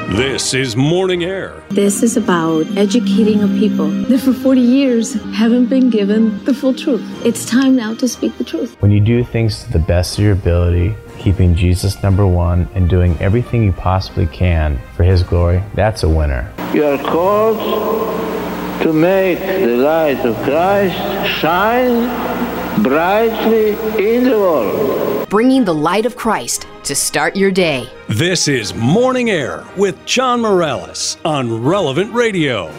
This is Morning Air. This is about educating a people that for 40 years haven't been given the full truth. It's time now to speak the truth. When you do things to the best of your ability, keeping Jesus number one and doing everything you possibly can for His glory, that's a winner. You are called to make the light of Christ shine brightly in the world. Bringing the light of Christ to start your day. This is Morning Air with John Morales on Relevant Radio.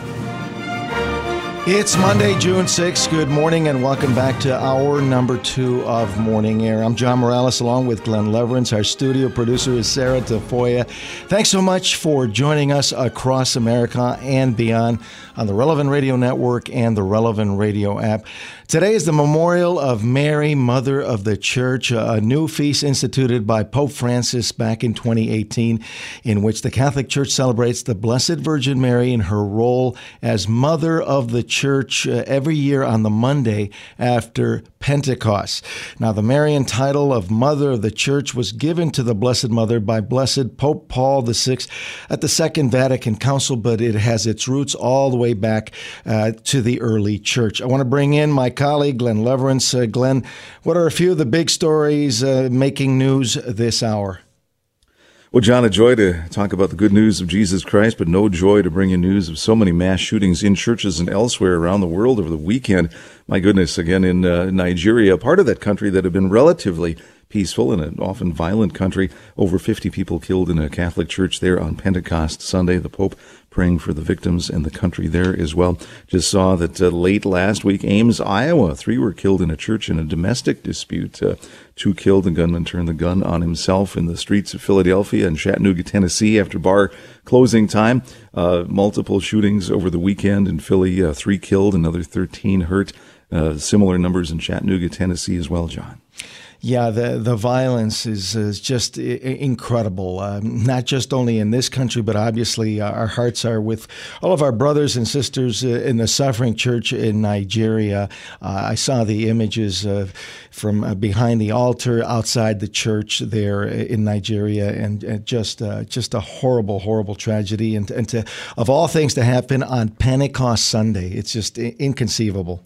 It's Monday, June 6th. Good morning and welcome back to hour number 2 of Morning Air. I'm John Morales along with Glenn Leverance. Our studio producer is Sarah Tafoya. Thanks so much for joining us across America and beyond on the Relevant Radio Network and the Relevant Radio app. Today is the memorial of Mary, Mother of the Church, a new feast instituted by Pope Francis back in 2018, in which the Catholic Church celebrates the Blessed Virgin Mary in her role as Mother of the Church every year on the Monday after Pentecost. Now, the Marian title of Mother of the Church was given to the Blessed Mother by Blessed Pope Paul VI at the Second Vatican Council, but it has its roots all the way back to the early Church. I want to bring in my colleague, Glenn Leverance. Glenn, what are a few of the big stories making news this hour? Well, John, a joy to talk about the good news of Jesus Christ, but no joy to bring you news of so many mass shootings in churches and elsewhere around the world over the weekend. My goodness, again, in Nigeria, part of that country that had been relatively peaceful in an often violent country. Over 50 people killed in a Catholic church there on Pentecost Sunday. The Pope praying for the victims and the country there as well. Just saw that late last week, Ames, Iowa, 3 were killed in a church in a domestic dispute. 2 killed, the gunman turned the gun on himself in the streets of Philadelphia and Chattanooga, Tennessee after bar closing time. Multiple shootings over the weekend in Philly, 3 killed, another 13 hurt. Similar numbers in Chattanooga, Tennessee as well, John. Yeah, the violence is just incredible, not just only in this country, but obviously our hearts are with all of our brothers and sisters in the suffering church in Nigeria. I saw the images from behind the altar outside the church there in Nigeria, and just a horrible, horrible tragedy. And to, of all things to happen on Pentecost Sunday, it's just inconceivable.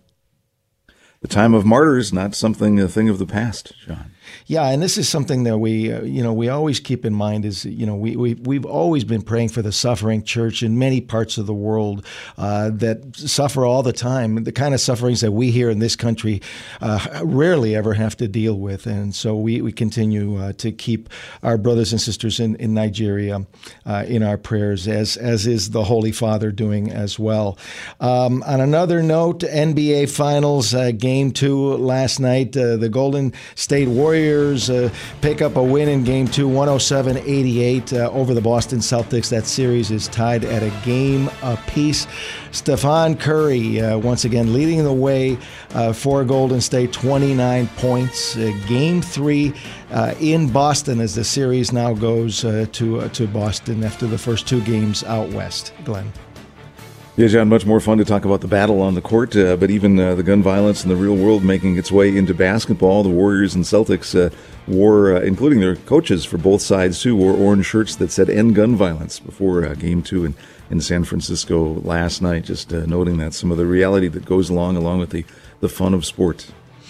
The time of martyrs, not something, a thing of the past, John. Yeah, and this is something that we always keep in mind is, we've always been praying for the suffering church in many parts of the world that suffer all the time, the kind of sufferings that we here in this country rarely ever have to deal with. And so we continue to keep our brothers and sisters in Nigeria in our prayers, as is the Holy Father doing as well. On another note, NBA Finals, Game 2 last night, the Golden State Warriors pick up a win in Game 2, 107-88 over the Boston Celtics. That series is tied at a game apiece. Stephen Curry once again leading the way for Golden State, 29 points. Game 3 in Boston as the series now goes to Boston after the first 2 games out west. Glenn. Yeah, John, much more fun to talk about the battle on the court, but even the gun violence in the real world making its way into basketball. The Warriors and Celtics wore, including their coaches for both sides too, wore orange shirts that said "End Gun Violence" before Game 2 in San Francisco last night. Just noting that some of the reality that goes along with the fun of sport.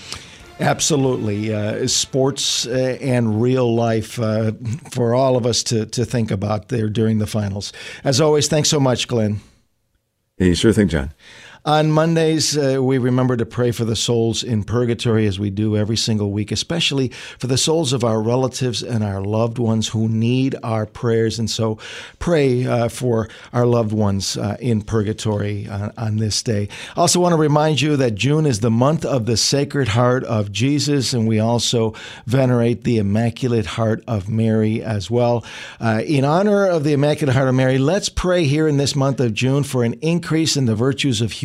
Absolutely. Sports and real life for all of us to think about there during the finals. As always, thanks so much, Glenn. Hey, sure thing, John. On Mondays, we remember to pray for the souls in purgatory, as we do every single week, especially for the souls of our relatives and our loved ones who need our prayers. And so pray for our loved ones in purgatory on this day. I also want to remind you that June is the month of the Sacred Heart of Jesus, and we also venerate the Immaculate Heart of Mary as well. In honor of the Immaculate Heart of Mary, let's pray here in this month of June for an increase in the virtues of humility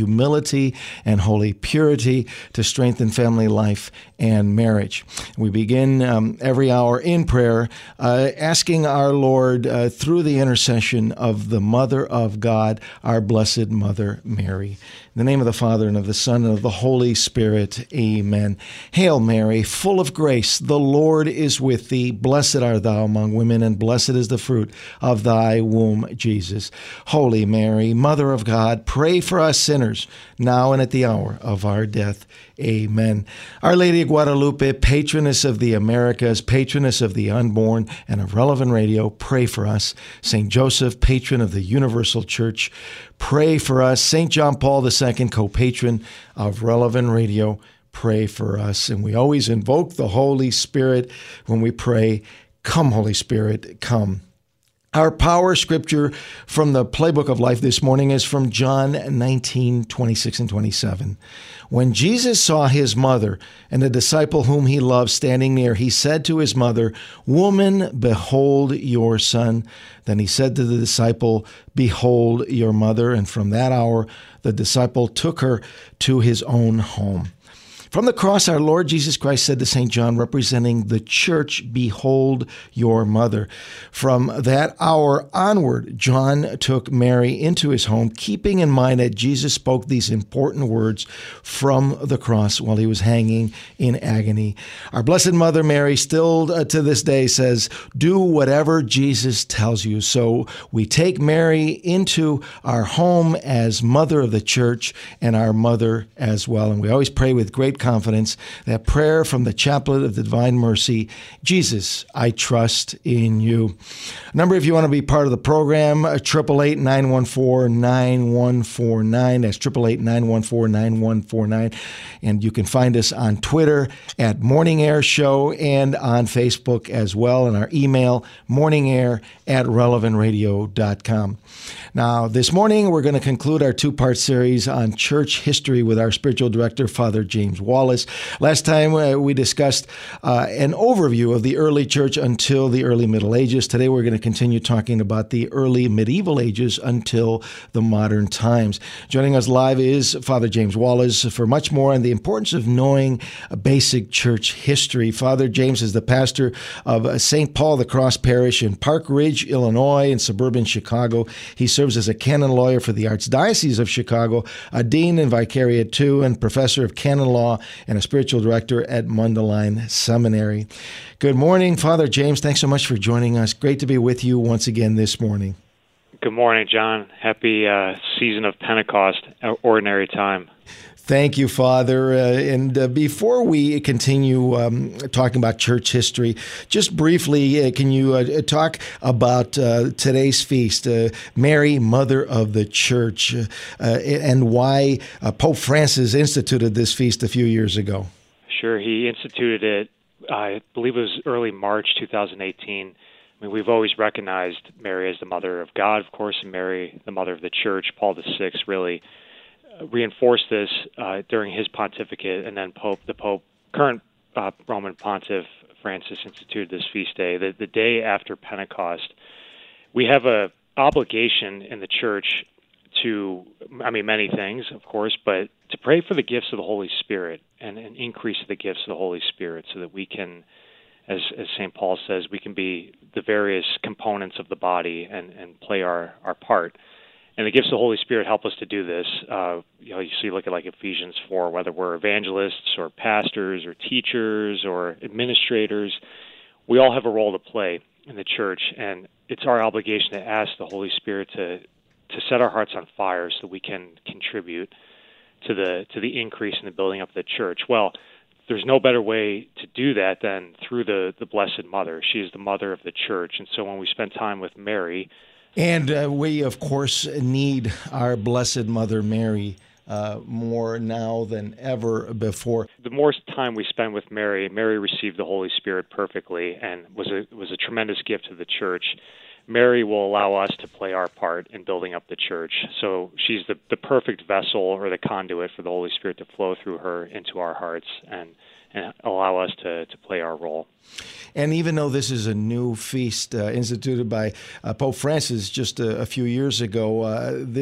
humility and holy purity to strengthen family life and marriage. We begin every hour in prayer, asking our Lord through the intercession of the Mother of God, our Blessed Mother Mary. In the name of the Father, and of the Son, and of the Holy Spirit, amen. Hail Mary, full of grace, the Lord is with thee. Blessed art thou among women, and blessed is the fruit of thy womb, Jesus. Holy Mary, Mother of God, pray for us sinners, now and at the hour of our death. Amen. Our Lady of Guadalupe, patroness of the Americas, patroness of the unborn, and of Relevant Radio, pray for us. St. Joseph, patron of the Universal Church, pray for us. St. John Paul II, co-patron of Relevant Radio, pray for us. And we always invoke the Holy Spirit when we pray, "Come, Holy Spirit, come." Our power scripture from the Playbook of Life this morning is from John 19:26 and 27. When Jesus saw his mother and the disciple whom he loved standing near, he said to his mother, "Woman, behold your son." Then he said to the disciple, "Behold your mother." And from that hour, the disciple took her to his own home. From the cross, our Lord Jesus Christ said to St. John, representing the church, "Behold your mother." From that hour onward, John took Mary into his home, keeping in mind that Jesus spoke these important words from the cross while he was hanging in agony. Our Blessed Mother Mary still to this day says, "Do whatever Jesus tells you." So we take Mary into our home as Mother of the Church and our Mother as well. And we always pray with great confidence that prayer from the Chaplet of the Divine Mercy, "Jesus, I trust in you." Number, if you want to be part of the program, 888-914-9149. That's 888-914-9149. And you can find us on Twitter at Morning Air Show and on Facebook as well. And our email, morningair@relevantradio.com. Now, this morning, we're going to conclude our two-part series on church history with our spiritual director, Father James Wallace. Last time we discussed an overview of the early church until the early Middle Ages. Today we're going to continue talking about the early medieval ages until the modern times. Joining us live is Father James Wallace for much more on the importance of knowing basic church history. Father James is the pastor of St. Paul the Cross Parish in Park Ridge, Illinois, in suburban Chicago. He serves as a canon lawyer for the Archdiocese of Chicago, a dean in Vicariate II, and professor of canon law and a spiritual director at Mundelein Seminary. Good morning, Father James. Thanks so much for joining us. Great to be with you once again this morning. Good morning, John. Happy season of Pentecost, ordinary time. Thank you, Father. And before we continue talking about church history, just briefly, can you talk about today's feast, Mary, Mother of the Church, and why Pope Francis instituted this feast a few years ago? Sure. He instituted it, I believe it was early March 2018. I mean, we've always recognized Mary as the Mother of God, of course, and Mary, the Mother of the Church. Paul VI really reinforced this during his pontificate, and then current Roman Pontiff Francis instituted this feast day, the day after Pentecost. We have a obligation in the Church to, many things, of course, but to pray for the gifts of the Holy Spirit and an increase of the gifts of the Holy Spirit so that we can, as St. Paul says, we can be the various components of the body and play our part. And the gifts of the Holy Spirit help us to do this. You look at like Ephesians 4, whether we're evangelists or pastors or teachers or administrators, we all have a role to play in the church, and it's our obligation to ask the Holy Spirit to set our hearts on fire so we can contribute to the increase in the building up of the church. Well, there's no better way to do that than through the Blessed Mother. She is the Mother of the Church, and so when we spend time with Mary. And we, of course, need our Blessed Mother Mary more now than ever before. The more time we spend with Mary, Mary received the Holy Spirit perfectly and was a tremendous gift to the church. Mary will allow us to play our part in building up the church. So she's the perfect vessel or the conduit for the Holy Spirit to flow through her into our hearts and allow us to play our role. And even though this is a new feast instituted by Pope Francis just a few years ago, this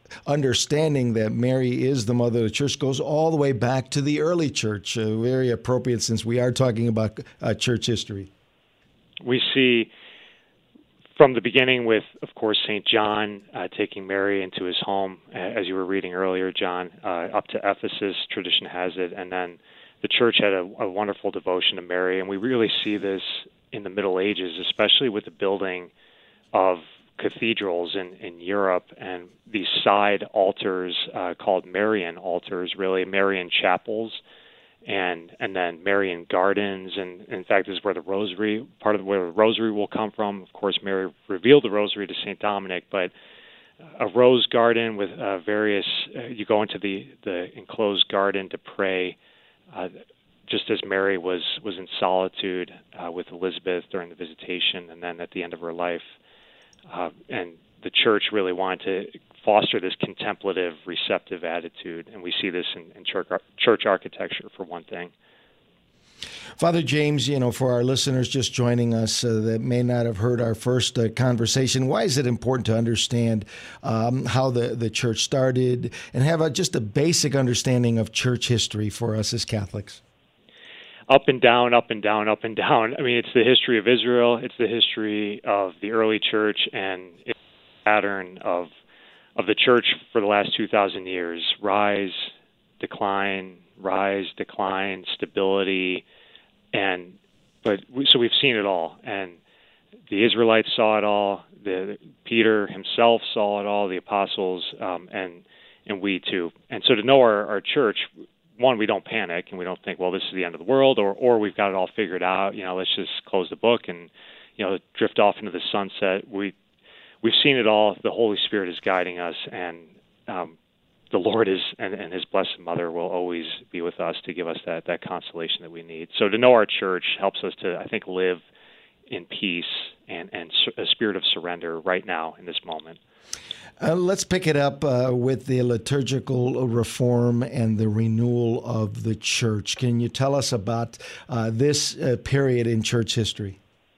understanding that Mary is the mother of the church goes all the way back to the early church. Very appropriate since we are talking about church history. We see from the beginning with, of course, St. John taking Mary into his home, as you were reading earlier, John, up to Ephesus, tradition has it, and then the church had a wonderful devotion to Mary, and we really see this in the Middle Ages, especially with the building of cathedrals in Europe and these side altars called Marian altars, really Marian chapels, and then Marian gardens, and in fact, this is where the rosary, part of where the rosary will come from. Of course, Mary revealed the rosary to St. Dominic, but a rose garden with various, you go into the enclosed garden to pray, just as Mary was in solitude with Elizabeth during the visitation, and then at the end of her life. And the church really wanted to foster this contemplative, receptive attitude, and we see this in church architecture, for one thing. Father James, for our listeners just joining us that may not have heard our first conversation, why is it important to understand how the church started and have just a basic understanding of church history for us as Catholics? Up and down, up and down, up and down. I mean, it's the history of Israel. It's the history of the early church, and it's a pattern of the church for the last 2,000 years. Rise, decline, stability, so we've seen it all. And the Israelites saw it all. Peter himself saw it all. The apostles, and we too. And so to know our church, one, we don't panic and we don't think, well, this is the end of the world, or we've got it all figured out. Let's just close the book and drift off into the sunset. We've seen it all. The Holy Spirit is guiding us, and the Lord is and His Blessed Mother will always be with us to give us that consolation that we need. So to know our church helps us to, I think, live in peace and a spirit of surrender right now in this moment. Let's pick it up with the liturgical reform and the renewal of the church. Can you tell us about this period in church history?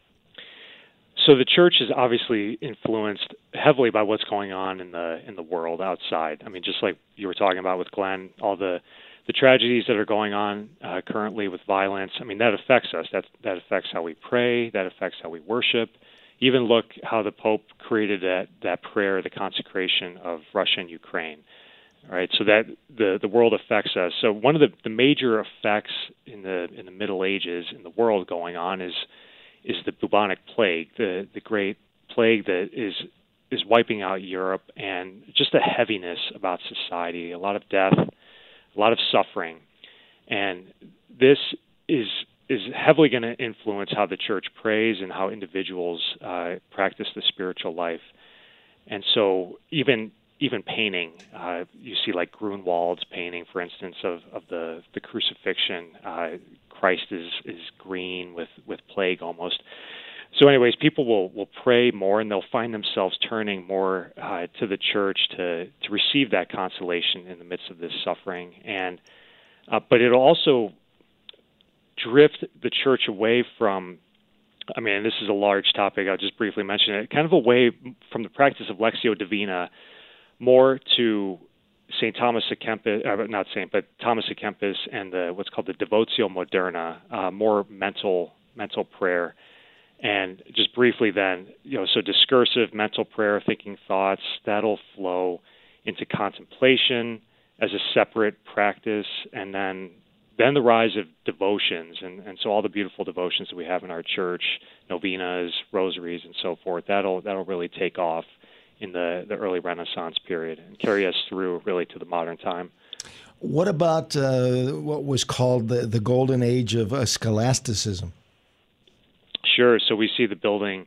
So the church is obviously influenced heavily by what's going on in the world outside. I mean, just like you were talking about with Glenn, all the tragedies that are going on currently with violence. I mean, that affects us. That affects how we pray. That affects how we worship. Even look how the Pope created that prayer, the consecration of Russia and Ukraine. All right, so that the world affects us. So one of the major effects in the Middle Ages in the world going on is the bubonic plague, the great plague that is wiping out Europe, and just a heaviness about society, a lot of death, a lot of suffering, and this is heavily going to influence how the church prays and how individuals practice the spiritual life. And so even painting, you see like Grunwald's painting, for instance, of the crucifixion. Christ is green with plague almost. So anyways, people will pray more, and they'll find themselves turning more to the church to receive that consolation in the midst of this suffering. And but it'll also drift the church away from, I mean, this is a large topic, I'll just briefly mention it, kind of away from the practice of Lectio Divina, more to St. Thomas à Kempis, Thomas à Kempis and what's called the Devotio Moderna, more mental prayer. And just briefly then, so discursive mental prayer, thinking thoughts, that'll flow into contemplation as a separate practice, and then the rise of devotions, and so all the beautiful devotions that we have in our church, novenas, rosaries, and so forth, that'll really take off in the early Renaissance period and carry us through really to the modern time. What about what was called the golden age of scholasticism? Sure. So we see the building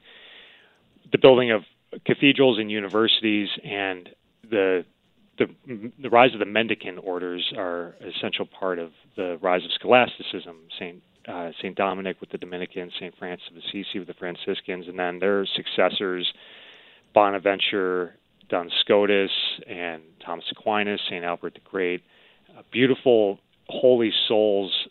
of cathedrals and universities, and the rise of the mendicant orders are an essential part of the rise of scholasticism. Saint Dominic with the Dominicans, Saint Francis of Assisi with the Franciscans, and then their successors, Bonaventure, Duns Scotus, and Thomas Aquinas, Saint Albert the Great. Beautiful, holy souls,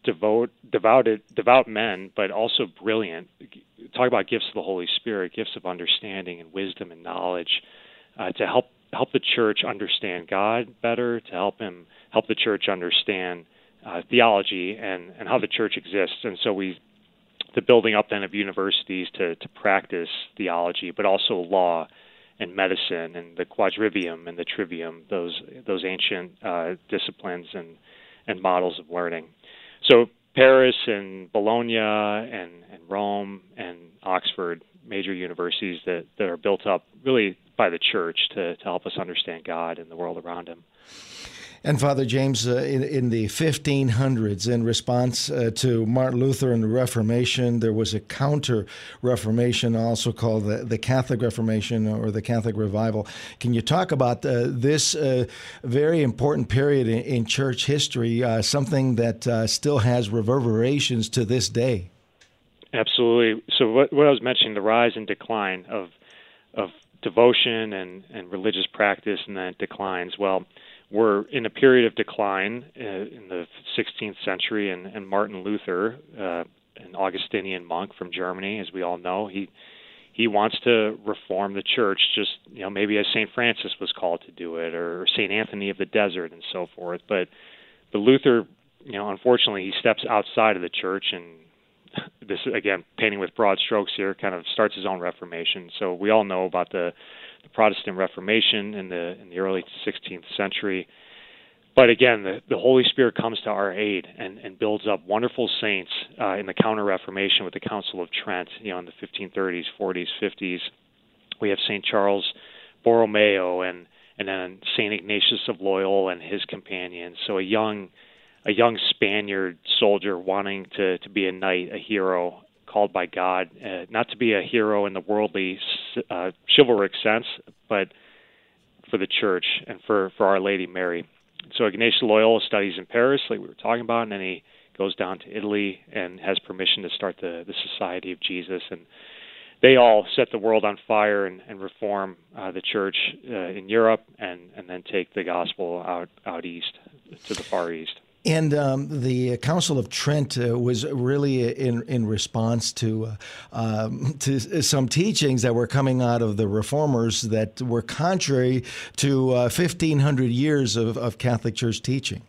devout men, but also brilliant. Talk about gifts of the Holy Spirit, gifts of understanding and wisdom and knowledge, to help help the church understand God better, to help the church understand theology and how the church exists. And so the building up then of universities to practice theology, but also law and medicine and the quadrivium and the trivium, those ancient disciplines and models of learning. So Paris and Bologna and Rome and Oxford, major universities that are built up really by the church to help us understand God and the world around him. And Father James, in the 1500s, in response to Martin Luther and the Reformation, there was a counter-Reformation, also called the Catholic Reformation or the Catholic Revival. Can you talk about this very important period in church history, something that still has reverberations to this day? Absolutely. So what I was mentioning, the rise and decline of devotion and religious practice, and then it declines. Well, we're in a period of decline in the 16th century, and Martin Luther, an Augustinian monk from Germany, as we all know, he wants to reform the church, just maybe as St. Francis was called to do it, or St. Anthony of the Desert, and so forth. But Luther, unfortunately, he steps outside of the church, and this, again, painting with broad strokes here, kind of starts his own Reformation. So we all know about the Protestant Reformation in the early 16th century. But again, the Holy Spirit comes to our aid and builds up wonderful saints in the Counter-Reformation with the Council of Trent, in the 1530s, 40s, 50s. We have St. Charles Borromeo and then St. Ignatius of Loyola and his companions. So a young Spaniard soldier wanting to be a knight, a hero, called by God, not to be a hero in the worldly chivalric sense, but for the church and for Our Lady Mary. So Ignatius of Loyola studies in Paris, like we were talking about, and then he goes down to Italy and has permission to start the Society of Jesus. And they all set the world on fire and reform the church in Europe, and then take the gospel out east, to the Far East. And the Council of Trent was really in response to some teachings that were coming out of the Reformers that were contrary to 1,500 years of Catholic Church teaching.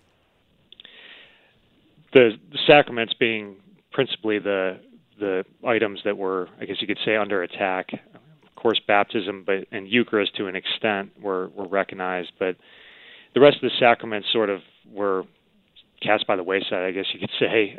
The sacraments being principally the items that were, I guess you could say, under attack. Of course, baptism, and Eucharist to an extent were recognized, but the rest of the sacraments sort of were cast by the wayside, I guess you could say.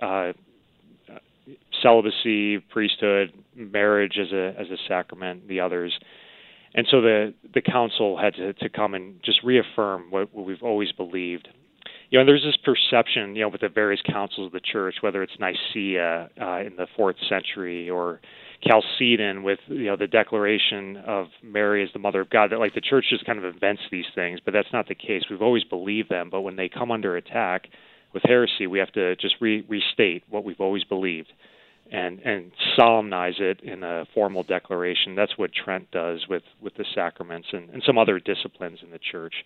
Celibacy, priesthood, marriage as a sacrament, the others. And so the council had to come and just reaffirm what we've always believed. And there's this perception, with the various councils of the church, whether it's Nicaea in the 4th century or Chalcedon with, the declaration of Mary as the Mother of God, that like the church just kind of invents these things, but that's not the case. We've always believed them, but when they come under attack with heresy, we have to just restate what we've always believed and solemnize it in a formal declaration. That's what Trent does with the sacraments and some other disciplines in the church.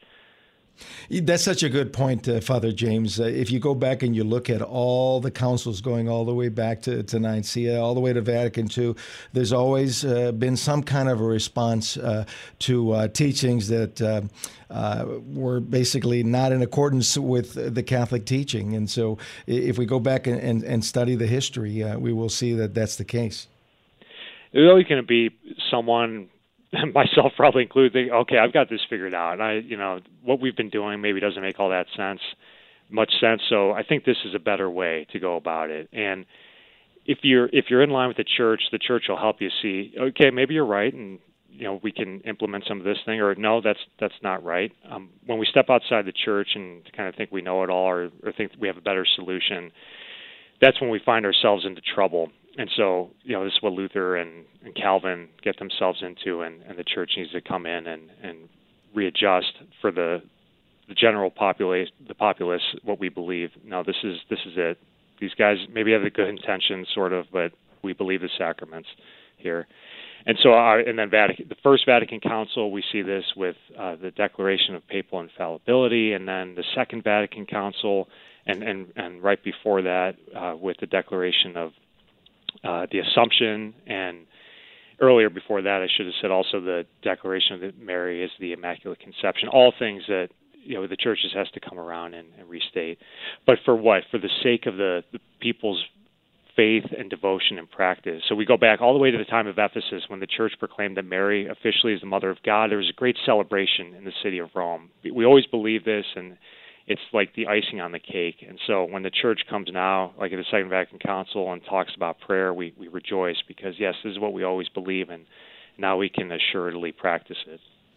That's such a good point, Father James. If you go back and you look at all the councils going all the way back to Nicaea, all the way to Vatican II, there's always been some kind of a response to teachings that were basically not in accordance with the Catholic teaching. And so if we go back and study the history, we will see that that's the case. There's always going to be someone, myself probably included, okay, I've got this figured out. What we've been doing maybe doesn't make all that much sense. So I think this is a better way to go about it. And if you're in line with the church will help you see, okay, maybe you're right, and we can implement some of this thing, or no, that's not right. When we step outside the church and kind of think we know it all, or think we have a better solution, that's when we find ourselves into trouble. And so, this is what Luther and Calvin get themselves into, and the church needs to come in and readjust for the general populace, what we believe. No, this is it. These guys maybe have the good intentions, sort of, but we believe the sacraments here. And so, and then the First Vatican Council, we see this with the Declaration of Papal Infallibility, and then the Second Vatican Council, and right before that with the Declaration of the Assumption, and earlier before that, I should have said also the declaration that Mary is the Immaculate Conception, all things that the church just has to come around and restate. But for what? For the sake of the people's faith and devotion and practice. So we go back all the way to the time of Ephesus when the church proclaimed that Mary officially is the Mother of God. There was a great celebration in the city of Rome. We always believe this, and it's like the icing on the cake. And so when the church comes now, like at the Second Vatican Council, and talks about prayer, we rejoice because, yes, this is what we always believe, and now we can assuredly practice it.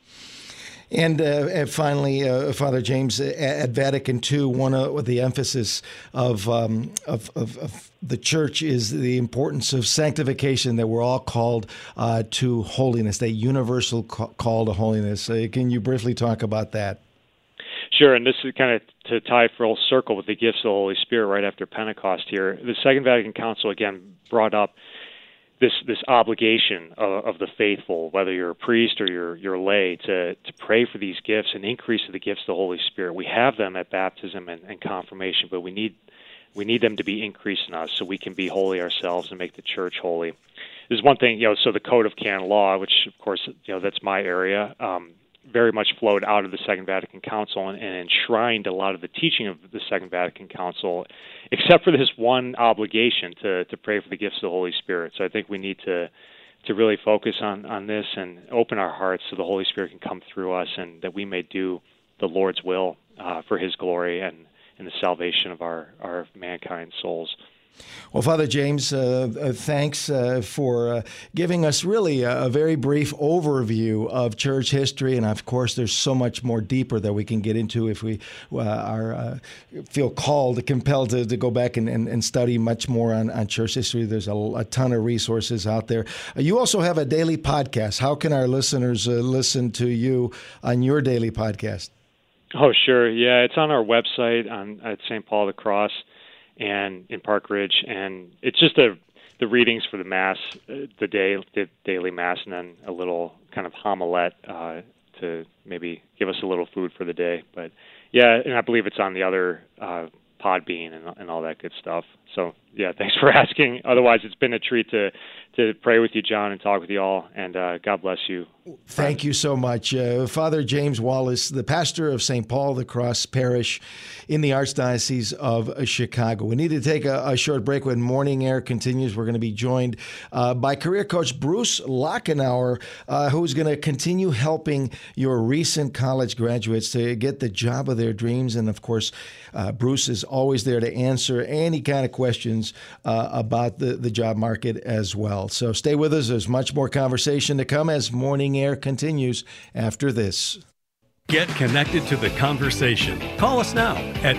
And finally, Father James, at Vatican II, one of the emphasis of the Church is the importance of sanctification, that we're all called to holiness, that universal call to holiness. Can you briefly talk about that? Sure, and this is kind of to tie full circle with the gifts of the Holy Spirit right after Pentecost here. The Second Vatican Council, again, brought up this obligation of the faithful, whether you're a priest or you're lay, to pray for these gifts and increase of the gifts of the Holy Spirit. We have them at baptism and confirmation, but we need them to be increased in us so we can be holy ourselves and make the church holy. There's one thing, so the Code of Canon Law, which of course, that's my area, very much flowed out of the Second Vatican Council and enshrined a lot of the teaching of the Second Vatican Council, except for this one obligation to pray for the gifts of the Holy Spirit. So I think we need to really focus on this and open our hearts so the Holy Spirit can come through us and that we may do the Lord's will for His glory and the salvation of our mankind souls. Well, Father James, thanks for giving us really a very brief overview of church history. And of course, there's so much more deeper that we can get into if we feel compelled to go back and study much more on church history. There's a ton of resources out there. You also have a daily podcast. How can our listeners listen to you on your daily podcast? Oh, sure. Yeah, it's on our website at St. Paul the Cross and in Park Ridge, and it's just the readings for the Mass, the daily Mass, and then a little kind of homilette to maybe give us a little food for the day. But yeah, and I believe it's on the other Podbean and all that good stuff. So yeah, thanks for asking. Otherwise, it's been a treat to pray with you, John, and talk with you all, and God bless you. Thank you so much. Father James Wallace, the pastor of St. Paul the Cross Parish in the Archdiocese of Chicago. We need to take a short break. When Morning Air continues, we're going to be joined by career coach Bruce Lochenauer, who's going to continue helping your recent college graduates to get the job of their dreams. And of course, Bruce is always there to answer any kind of questions about the job market as well. So stay with us. There's much more conversation to come as Morning Air continues after this. Get connected to the conversation. Call us now at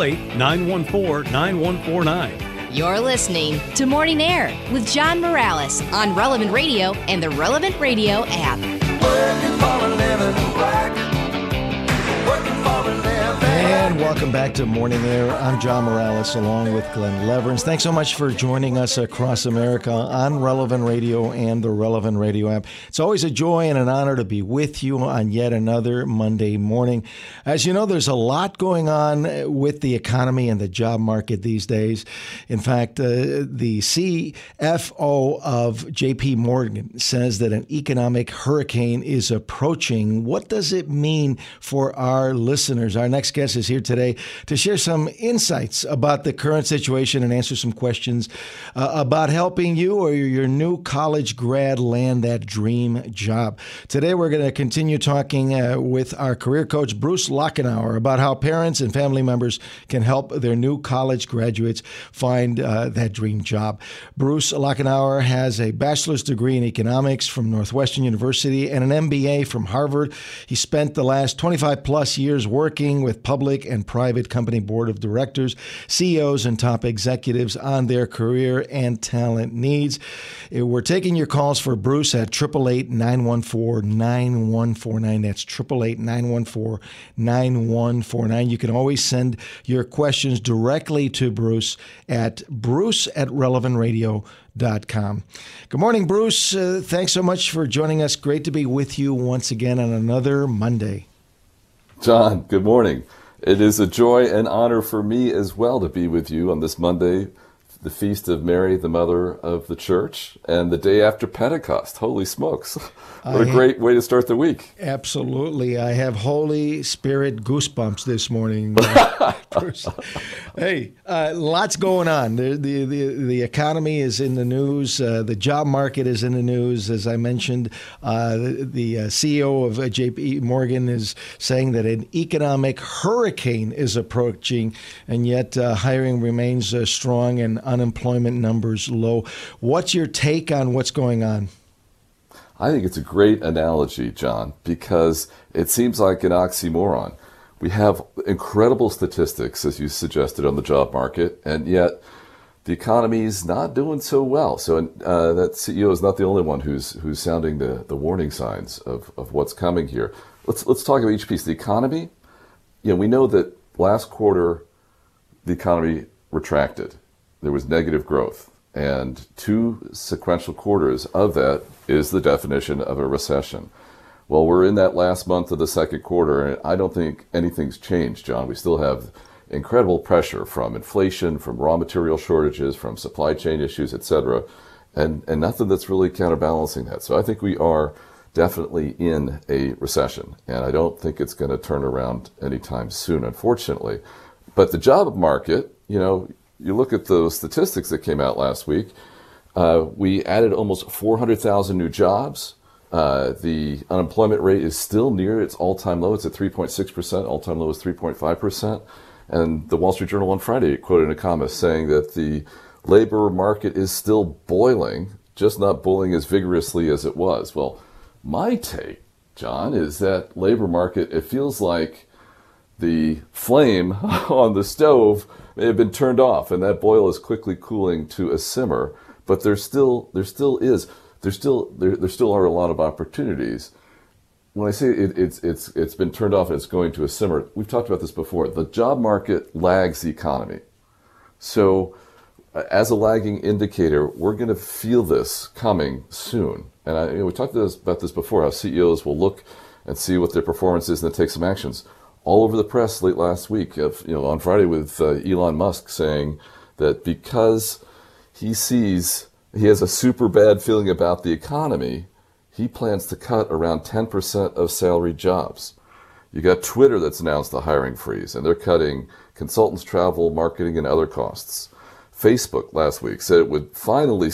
888-914-9149. You're listening to Morning Air with John Morales on Relevant Radio and the Relevant Radio app. Working for a living, working for a living. And welcome back to Morning Air. I'm John Morales along with Glenn Leverance. Thanks so much for joining us across America on Relevant Radio and the Relevant Radio app. It's always a joy and an honor to be with you on yet another Monday morning. As you know, there's a lot going on with the economy and the job market these days. In fact, the CFO of JP Morgan says that an economic hurricane is approaching. What does it mean for our listeners? Our next guest is here today to share some insights about the current situation and answer some questions about helping you or your new college grad land that dream job. Today, we're going to continue talking with our career coach, Bruce Lochenauer, about how parents and family members can help their new college graduates find that dream job. Bruce Lochenauer has a bachelor's degree in economics from Northwestern University and an MBA from Harvard. He spent the last 25 plus years working with public and private company board of directors, CEOs, and top executives on their career and talent needs. We're taking your calls for Bruce at 888-914-9149. That's 888-914-9149. You can always send your questions directly to Bruce at bruce@relevantradio.com. Good morning, Bruce. Thanks so much for joining us. Great to be with you once again on another Monday. John, good morning. It is a joy and honor for me as well to be with you on this Monday, the feast of Mary, the mother of the church, and the day after Pentecost. Holy smokes. What a great way to start the week. Absolutely. I have Holy Spirit goosebumps this morning. Hey, lots going on. The economy is in the news. The job market is in the news. As I mentioned, the CEO of JP Morgan is saying that an economic hurricane is approaching, and yet hiring remains strong and unemployment numbers low. What's your take on what's going on? I think it's a great analogy, John, because it seems like an oxymoron. We have incredible statistics, as you suggested, on the job market, and yet the economy is not doing so well. So that CEO is not the only one who's sounding the warning signs of what's coming here. Let's talk about each piece. The economy, we know that last quarter the economy retracted. There was negative growth. And 2 sequential quarters of that is the definition of a recession. Well, we're in that last month of the second quarter, and I don't think anything's changed, John. We still have incredible pressure from inflation, from raw material shortages, from supply chain issues, et cetera, and nothing that's really counterbalancing that. So I think we are definitely in a recession, and I don't think it's going to turn around anytime soon, unfortunately. But the job market, you look at those statistics that came out last week, we added almost 400,000 new jobs. The unemployment rate is still near its all-time low. It's at 3.6%. All-time low is 3.5%. And the Wall Street Journal on Friday quoted an economist saying that the labor market is still boiling, just not boiling as vigorously as it was. Well, my take, John, is that labor market, it feels like the flame on the stove may have been turned off, and that boil is quickly cooling to a simmer. But there still are a lot of opportunities. When I say it's been turned off and it's going to a simmer, we've talked about this before. The job market lags the economy. So as a lagging indicator, we're going to feel this coming soon. And we talked about this before, how CEOs will look and see what their performance is and then take some actions. All over the press late last week, on Friday, with Elon Musk saying that because he has a super bad feeling about the economy, he plans to cut around 10% of salaried jobs. You got Twitter that's announced a hiring freeze, and they're cutting consultants, travel, marketing, and other costs. Facebook last week said it would finally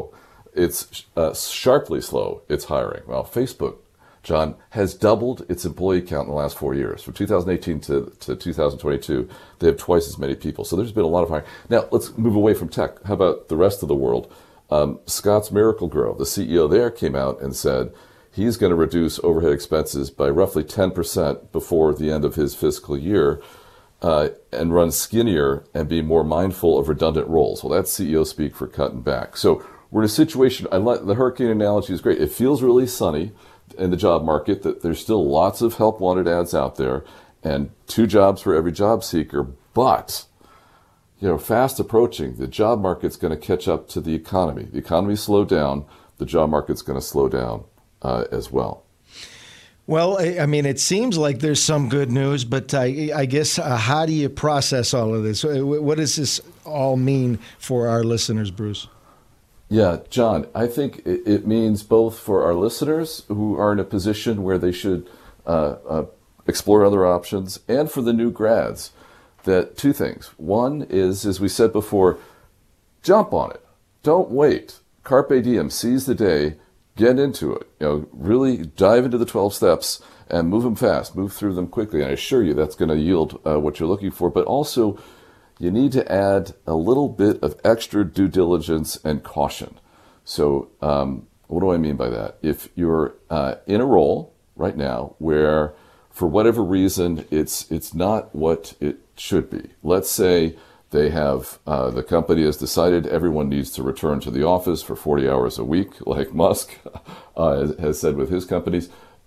sharply slow its hiring. Well, Facebook, John, has doubled its employee count in the last 4 years. From 2018 to 2022, they have twice as many people. So there's been a lot of hiring. Now, let's move away from tech. How about the rest of the world? Scotts Miracle-Gro, the CEO there, came out and said he's going to reduce overhead expenses by roughly 10% before the end of his fiscal year and run skinnier and be more mindful of redundant roles. Well, that's CEO speak for cutting back. So we're in a situation, the hurricane analogy is great. It feels really sunny in the job market, that there's still lots of help wanted ads out there and 2 jobs for every job seeker, but fast approaching, the job market's going to catch up to the economy. The economy slowed down, the job market's going to slow down as well. Well, I mean, it seems like there's some good news, but I guess how do you process all of this? What does this all mean for our listeners, Bruce? Yeah, John, I think it means both for our listeners who are in a position where they should explore other options, and for the new grads, that 2 things. One is, as we said before, jump on it. Don't wait. Carpe diem, seize the day, get into it. Really dive into the 12 steps and move them fast, move through them quickly. And I assure you that's going to yield what you're looking for. But also, you need to add a little bit of extra due diligence and caution. So what do I mean by that? If you're in a role right now where, for whatever reason, it's not what it should be. Let's say they have, the company has decided everyone needs to return to the office for 40 hours a week, like Musk has said with his companies.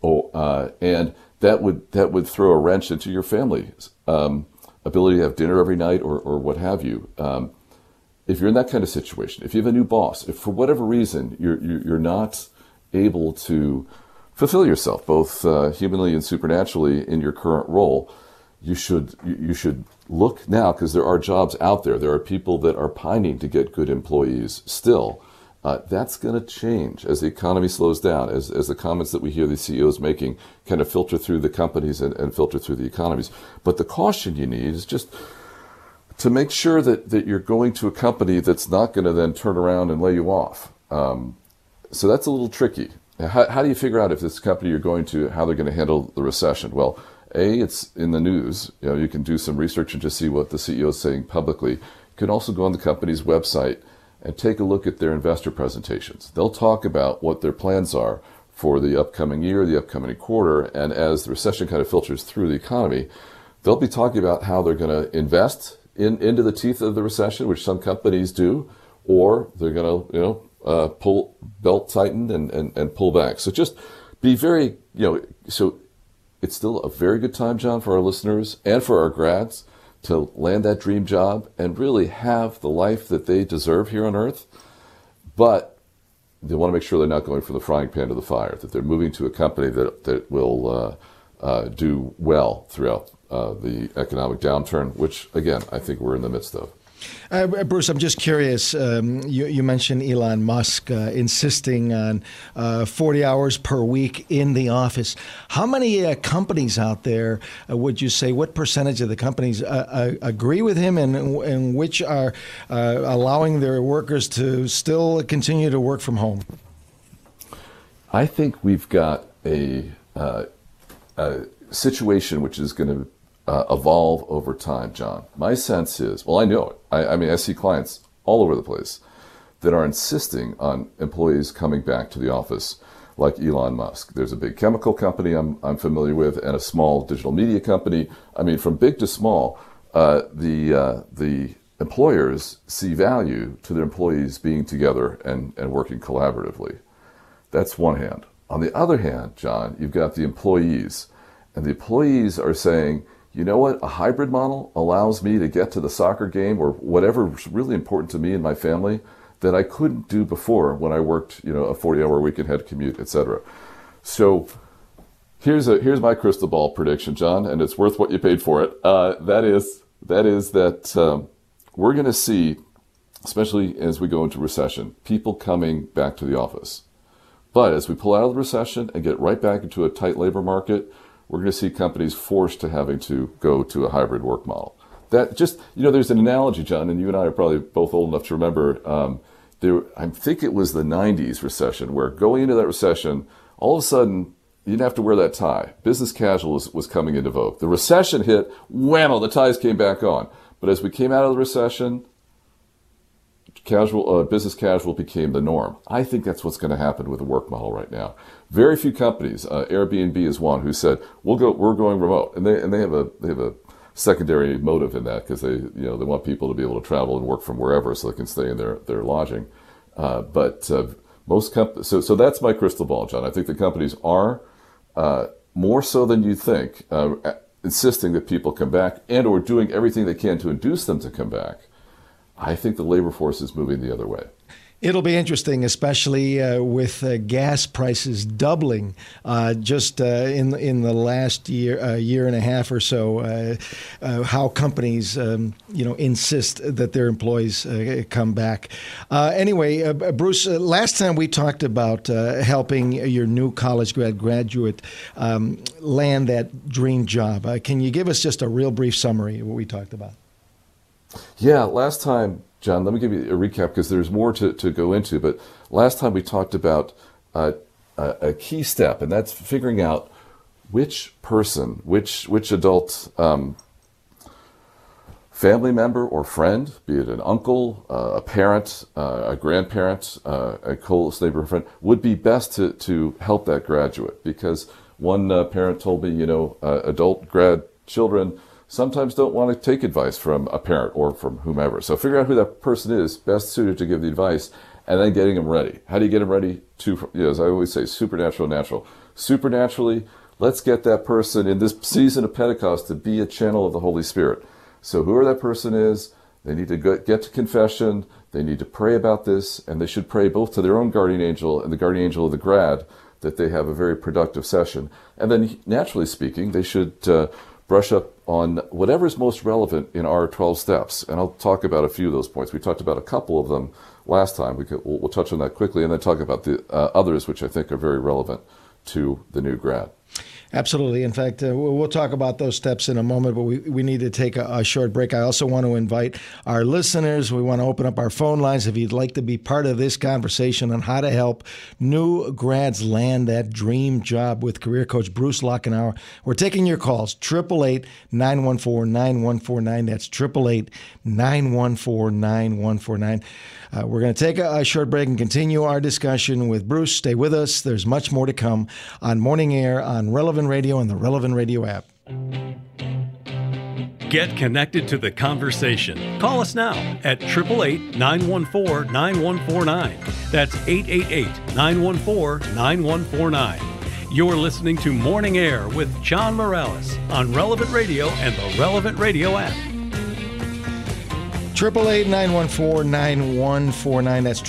And that would throw a wrench into your family's ability to have dinner every night or what have you. If you're in that kind of situation, if you have a new boss, if for whatever reason you're not able to fulfill yourself, both humanly and supernaturally, in your current role, you should look now, because there are jobs out there. There are people that are pining to get good employees still. That's going to change as the economy slows down, as the comments that we hear the CEOs making kind of filter through the companies and filter through the economies. But the caution you need is just to make sure that you're going to a company that's not going to then turn around and lay you off. So that's a little tricky. How do you figure out if this company you're going to, how they're going to handle the recession? Well, it's in the news. You can do some research and just see what the CEO is saying publicly. You can also go on the company's website and take a look at their investor presentations. They'll talk about what their plans are for the upcoming year, the upcoming quarter, and as the recession kind of filters through the economy, they'll be talking about how they're going to invest into the teeth of the recession, which some companies do, or they're going to, pull belt tighten and pull back. So just be very, so it's still a very good time, John, for our listeners and for our grads to land that dream job and really have the life that they deserve here on earth. But they want to make sure they're not going from the frying pan to the fire, that they're moving to a company that will do well throughout the economic downturn, which, again, I think we're in the midst of. Bruce, I'm just curious. You mentioned Elon Musk insisting on 40 hours per week in the office. How many companies out there would you say, what percentage of the companies agree with him and which are allowing their workers to still continue to work from home? I think we've got a situation which is going to evolve over time, John. My sense is, well, I know it. I see clients all over the place that are insisting on employees coming back to the office, like Elon Musk. There's a big chemical company I'm familiar with, and a small digital media company. I mean, from big to small, the employers see value to their employees being together and working collaboratively. That's one hand. On the other hand, John, you've got the employees, and the employees are saying, you know what? A hybrid model allows me to get to the soccer game or whatever's really important to me and my family that I couldn't do before when I worked, a 40-hour week and had to commute, etc. So here's my crystal ball prediction, John, and it's worth what you paid for it. That is that we're going to see, especially as we go into recession, people coming back to the office. But as we pull out of the recession and get right back into a tight labor market, we're going to see companies forced to having to go to a hybrid work model. That just, there's an analogy, John, and you and I are probably both old enough to remember, I think it was the 90s recession, where going into that recession, all of a sudden, you didn't have to wear that tie. Business casual was coming into vogue. The recession hit, whammo, the ties came back on. But as we came out of the recession, business casual became the norm. I think that's what's going to happen with the work model right now. Very few companies, Airbnb is one, who said we're going remote, and they have a secondary motive in that, because they want people to be able to travel and work from wherever so they can stay in their lodging. But most companies, so that's my crystal ball, John. I think the companies are more so than you think insisting that people come back and or doing everything they can to induce them to come back. I think the labor force is moving the other way. It'll be interesting, especially with gas prices doubling just in the last year and a half or so. How companies, insist that their employees come back. Anyway, Bruce, last time we talked about helping your new college graduate land that dream job. Can you give us just a real brief summary of what we talked about? Yeah, last time, John, let me give you a recap because there's more to go into. But last time we talked about a key step, and that's figuring out which person, which adult family member or friend, be it an uncle, a parent, a grandparent, a close neighbor friend, would be best to help that graduate. Because one parent told me, adult grad children sometimes don't want to take advice from a parent or from whomever. So figure out who that person is best suited to give the advice, and then getting them ready. How do you get them ready? As I always say, supernatural, natural. Supernaturally, let's get that person in this season of Pentecost to be a channel of the Holy Spirit. So whoever that person is, they need to get to confession, they need to pray about this, and they should pray both to their own guardian angel and the guardian angel of the grad that they have a very productive session. And then, naturally speaking, they should brush up on whatever's most relevant in our 12 steps. And I'll talk about a few of those points. We talked about a couple of them last time. We'll touch on that quickly and then talk about the others, which I think are very relevant to the new grad. Absolutely. In fact, we'll talk about those steps in a moment, but we need to take a short break. I also want to invite our listeners. We want to open up our phone lines if you'd like to be part of this conversation on how to help new grads land that dream job with career coach Bruce Lachenauer. We're taking your calls, 888-914-9149. That's 888-914-9149. We're going to take a short break and continue our discussion with Bruce. Stay with us. There's much more to come on Morning Air on Relevant Radio and the Relevant Radio app. Get connected to the conversation. Call us now at 888-914-9149. That's 888-914-9149. You're listening to Morning Air with John Morales on Relevant Radio and the Relevant Radio app. 888-914-9149. That's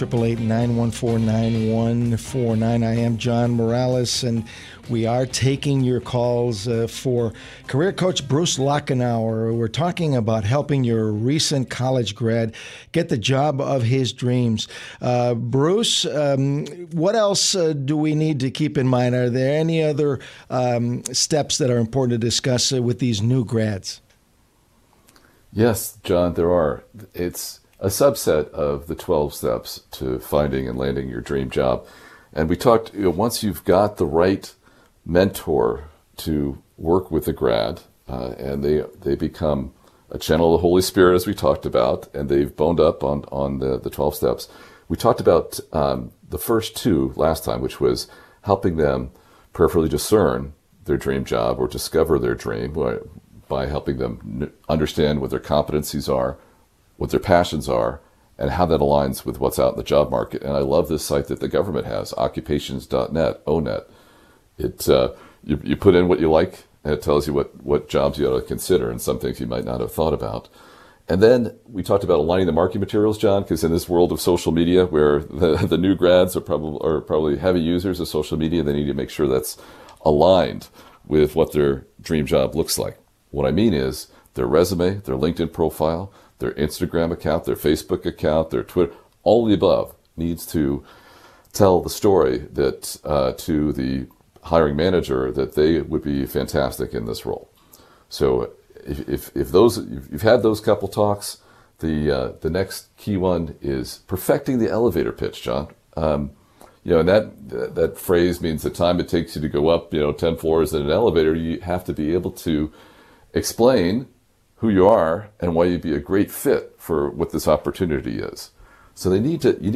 888-914-9149. I am John Morales, and we are taking your calls for career coach Bruce Lachenauer. We're talking about helping your recent college grad get the job of his dreams. Bruce, what else do we need to keep in mind? Are there any other steps that are important to discuss with these new grads? Yes, John, there are. It's a subset of the 12 steps to finding and landing your dream job. And we talked, once you've got the right mentor to work with a grad, and they become a channel of the Holy Spirit, as we talked about, and they've boned up on the 12 steps. We talked about the first two last time, which was helping them prayerfully discern their dream job or discover their dream by helping them understand what their competencies are, what their passions are, and how that aligns with what's out in the job market. And I love this site that the government has, occupations.net, ONET. You put in what you like, and it tells you what jobs you ought to consider and some things you might not have thought about. And then we talked about aligning the marketing materials, John, because in this world of social media where the new grads are probably heavy users of social media, they need to make sure that's aligned with what their dream job looks like. What I mean is their resume, their LinkedIn profile, their Instagram account, their Facebook account, their Twitter, all of the above needs to tell the story that to the hiring manager that they would be fantastic in this role. So if you've had those couple talks, the next key one is perfecting the elevator pitch, John. And that phrase means the time it takes you to go up 10 floors in an elevator. You have to be able to explain who you are and why you'd be a great fit for what this opportunity is. So the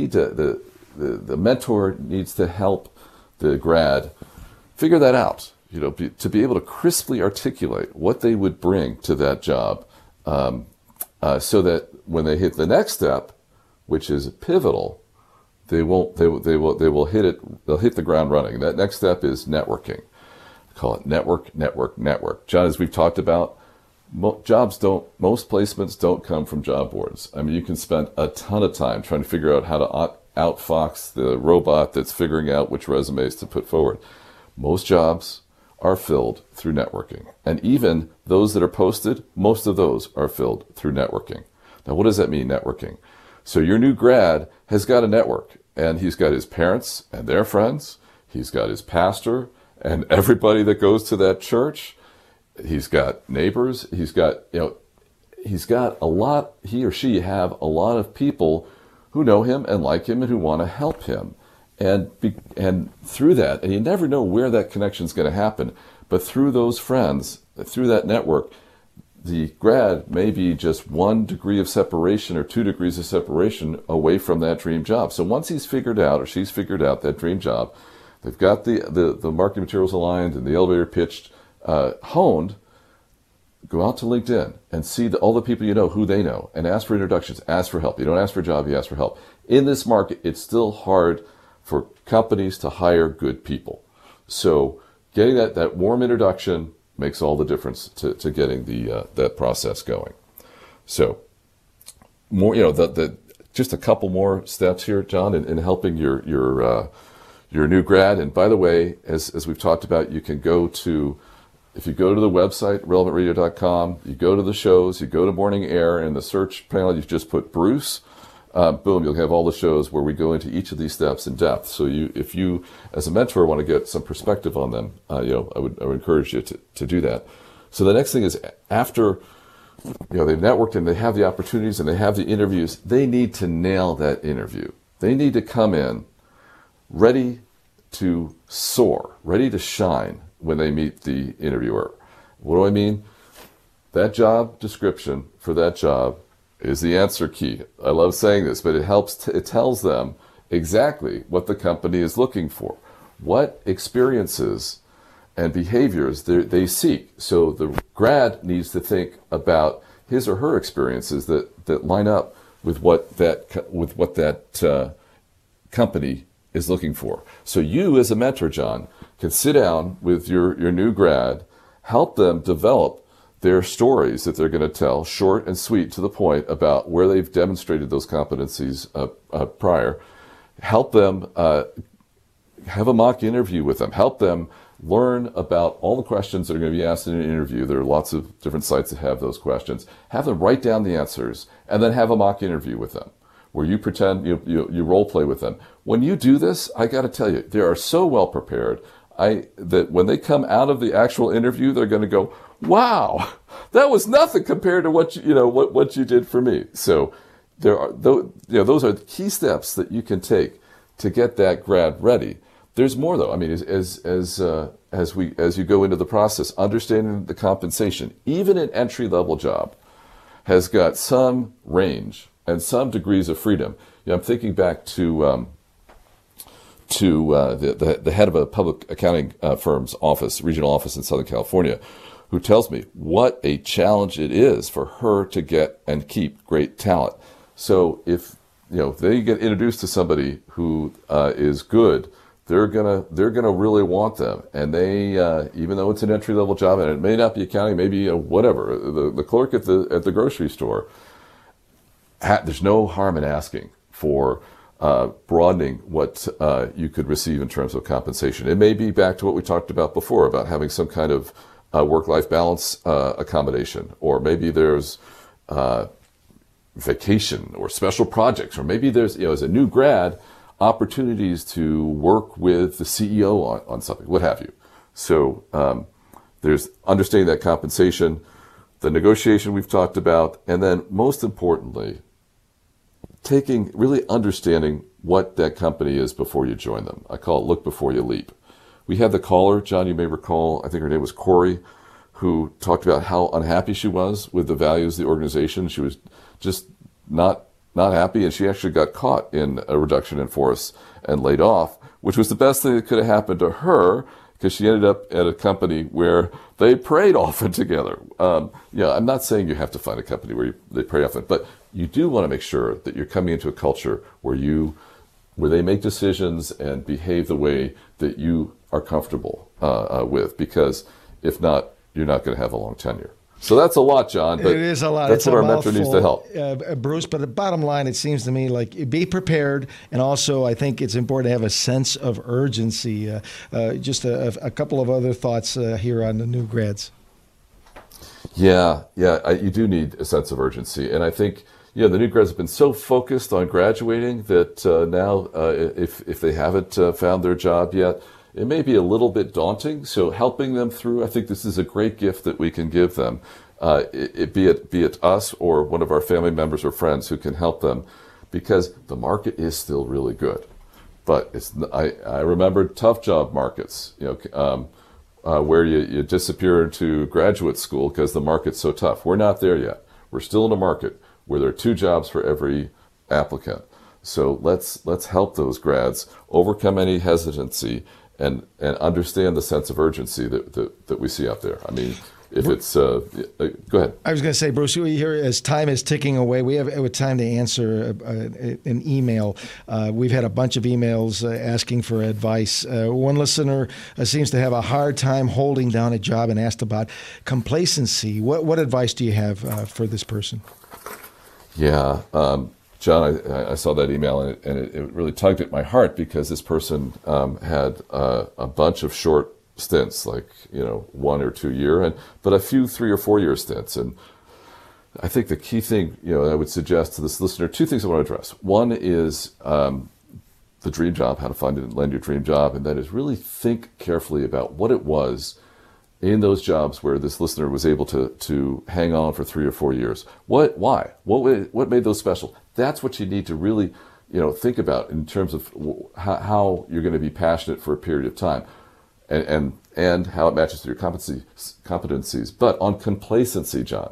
mentor needs to help the grad figure that out, to be able to crisply articulate what they would bring to that job, so that when they hit the next step, which is pivotal, they'll hit the ground running. That next step is networking. Call it network. John, as we've talked about, most placements don't come from job boards. I mean, you can spend a ton of time trying to figure out how to outfox the robot that's figuring out which resumes to put forward. Most jobs are filled through networking. And even those that are posted, most of those are filled through networking. Now, what does that mean, networking? So your new grad has got a network, and he's got his parents and their friends. He's got his pastor and everybody that goes to that church. He's got neighbors. He's got a lot, he or she have a lot of people who know him and like him and who want to help him. And through that, and you never know where that connection is going to happen, but through those friends, through that network, the grad may be just 1 degree of separation or 2 degrees of separation away from that dream job. So once he's figured out or she's figured out that dream job, they've got the marketing materials aligned and the elevator pitched, honed, go out to LinkedIn and see all the people you know, who they know, and ask for introductions, ask for help. You don't ask for a job, you ask for help. In this market, it's still hard for companies to hire good people. So getting that warm introduction makes all the difference to getting that process going. So more, just a couple more steps here, John, in helping your new grad. And by the way, as we've talked about, you can go to If you go to the website, relevantradio.com, you go to the shows, you go to Morning Air, in the search panel, you just put Bruce, boom, you'll have all the shows where we go into each of these steps in depth. So if you, as a mentor, want to get some perspective on them, I would encourage you to do that. So the next thing is, after they've networked and they have the opportunities and they have the interviews, they need to nail that interview. They need to come in ready to soar, ready to shine when they meet the interviewer. What do I mean? That job description for that job is the answer key. I love saying this, but it tells them exactly what the company is looking for, what experiences and behaviors they seek. So the grad needs to think about his or her experiences that line up with what that company is looking for. So you, as a mentor, John, can sit down with your new grad, help them develop their stories that they're going to tell, short and sweet, to the point, about where they've demonstrated those competencies prior. Help them have a mock interview with them. Help them learn about all the questions that are going to be asked in an interview. There are lots of different sites that have those questions. Have them write down the answers, and then have a mock interview with them, where you pretend you role play with them. When you do this, I got to tell you, they are so well prepared that when they come out of the actual interview, they're going to go, "Wow, that was nothing compared to what you did for me." So there are those are the key steps that you can take to get that grad ready. There's more, though. I mean, as you go into the process, understanding the compensation, even an entry-level job, has got some range and some degrees of freedom. I'm thinking back to the head of a public accounting firm's office, regional office in Southern California, who tells me what a challenge it is for her to get and keep great talent. So if they get introduced to somebody who is good, they're gonna really want them, and they even though it's an entry level job and it may not be accounting, maybe whatever, the clerk at the grocery store, there's no harm in asking for broadening what you could receive in terms of compensation. It may be back to what we talked about before about having some kind of work-life balance accommodation, or maybe there's vacation or special projects, or maybe there's as a new grad, opportunities to work with the CEO on something, what have you. So there's understanding that compensation, the negotiation we've talked about, and then most importantly, really understanding what that company is before you join them. I call it look before you leap. We had the caller, John, you may recall, I think her name was Corey, who talked about how unhappy she was with the values of the organization. She was just not happy, and she actually got caught in a reduction in force and laid off, which was the best thing that could have happened to her, because she ended up at a company where they prayed often together. I'm not saying you have to find a company where they pray often, but you do want to make sure that you're coming into a culture where they make decisions and behave the way that you are comfortable with, because if not, you're not going to have a long tenure. So that's a lot, John. But it is a lot. That's what our mentor needs to help. Bruce, but the bottom line, it seems to me, like, be prepared. And also, I think it's important to have a sense of urgency. Just a couple of other thoughts here on the new grads. Yeah, you do need a sense of urgency. And I think, the new grads have been so focused on graduating that now, if they haven't found their job yet, it may be a little bit daunting. So helping them through, I think this is a great gift that we can give them, be it us or one of our family members or friends who can help them, because the market is still really good. But I remember tough job markets, where you disappear into graduate school because the market's so tough. We're not there yet. We're still in a market where there are 2 jobs for every applicant. So let's help those grads overcome any hesitancy and understand the sense of urgency that we see out there. I mean, if it's go ahead. I was going to say, Bruce, here as time is ticking away, we have time to answer an email. We've had a bunch of emails asking for advice. One listener seems to have a hard time holding down a job and asked about complacency. What advice do you have for this person? Yeah. John, I saw that email, and it really tugged at my heart, because this person had a bunch of short stints, like 1 or 2 year, but a few 3 or 4 year stints. And I think the key thing I would suggest to this listener, 2 things I want to address. One is the dream job, how to find and land your dream job, and that is really think carefully about what it was in those jobs where this listener was able to hang on for 3 or 4 years. Why? What made those special? That's what you need to really think about in terms of how you're going to be passionate for a period of time, and how it matches to your competencies. But on complacency, John,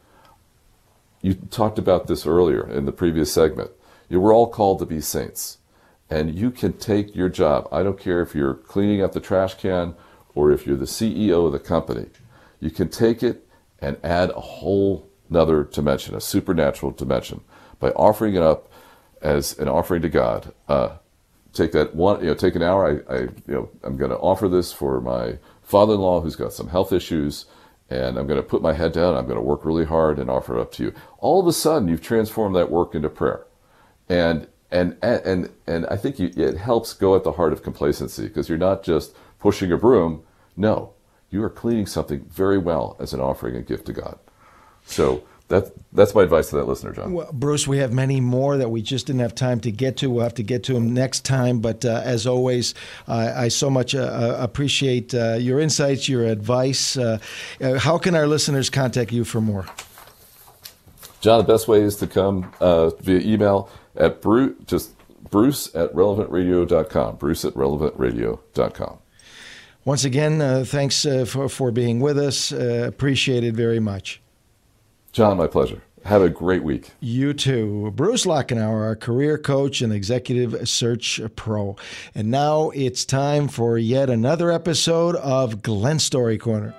you talked about this earlier in the previous segment. We're all called to be saints, and you can take your job. I don't care if you're cleaning up the trash can or if you're the CEO of the company. You can take it and add a whole nother dimension, a supernatural dimension, by offering it up as an offering to God. Take that one, take an hour. I'm going to offer this for my father-in-law who's got some health issues, and I'm going to put my head down. I'm going to work really hard and offer it up to you. All of a sudden, you've transformed that work into prayer, and I think it helps go at the heart of complacency, because you're not just pushing a broom. No, you are cleaning something very well as an offering and gift to God. So that's my advice to that listener, John. Well, Bruce, we have many more that we just didn't have time to get to. We'll have to get to them next time. But as always, I so much appreciate your insights, your advice. How can our listeners contact you for more? John, the best way is to come via email at bruce@relevantradio.com. bruce@relevantradio.com. Once again, thanks for being with us. Appreciate it very much. John, my pleasure. Have a great week. You too. Bruce Lockenauer, our career coach and executive search pro. And now it's time for yet another episode of Glenn Story Corner.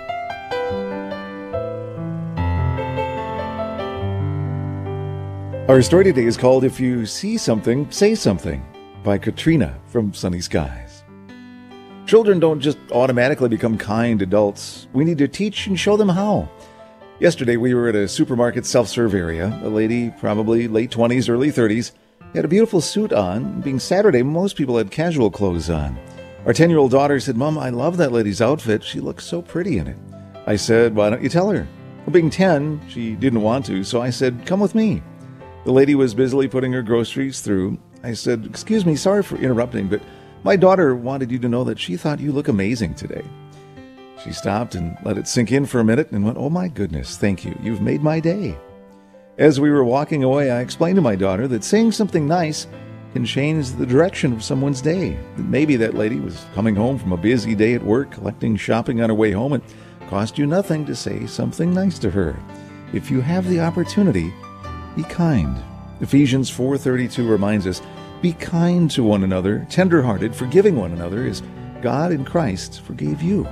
Our story today is called If You See Something, Say Something by Katrina from Sunny Skies. Children don't just automatically become kind adults. We need to teach and show them how. Yesterday, we were at a supermarket self-serve area. A lady, probably late 20s, early 30s, had a beautiful suit on. Being Saturday, most people had casual clothes on. Our 10-year-old daughter said, "Mom, I love that lady's outfit. She looks so pretty in it." I said, "Why don't you tell her?" Well, being 10, she didn't want to, so I said, "Come with me." The lady was busily putting her groceries through. I said, "Excuse me, sorry for interrupting, but my daughter wanted you to know that she thought you look amazing today." She stopped and let it sink in for a minute and went, "Oh my goodness, thank you. You've made my day." As we were walking away, I explained to my daughter that saying something nice can change the direction of someone's day. That maybe that lady was coming home from a busy day at work, collecting shopping on her way home. It cost you nothing to say something nice to her. If you have the opportunity, be kind. Ephesians 4:32 reminds us, be kind to one another, tender-hearted, forgiving one another as God in Christ forgave you.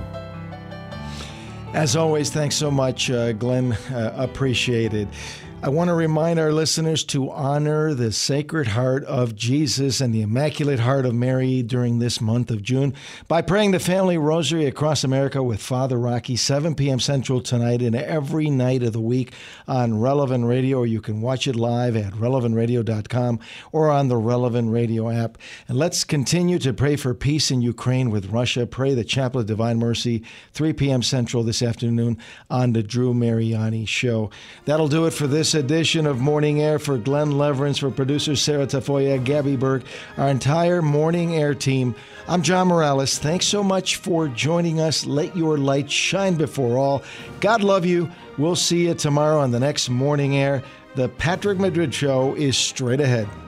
As always, thanks so much, Glenn. Appreciate it. I want to remind our listeners to honor the Sacred Heart of Jesus and the Immaculate Heart of Mary during this month of June by praying the Family Rosary across America with Father Rocky, 7 p.m. Central tonight and every night of the week on Relevant Radio, or you can watch it live at relevantradio.com or on the Relevant Radio app. And let's continue to pray for peace in Ukraine with Russia. Pray the Chapel of Divine Mercy, 3 p.m. Central this afternoon on the Drew Mariani Show. That'll do it for this edition of Morning Air. For Glenn Leverance, for producer Sarah Tafoya, Gabby Burke, our entire Morning Air team, I'm John Morales. Thanks so much for joining us. Let your light shine before all. God love you. We'll see you tomorrow on the next Morning Air. The Patrick Madrid Show is straight ahead.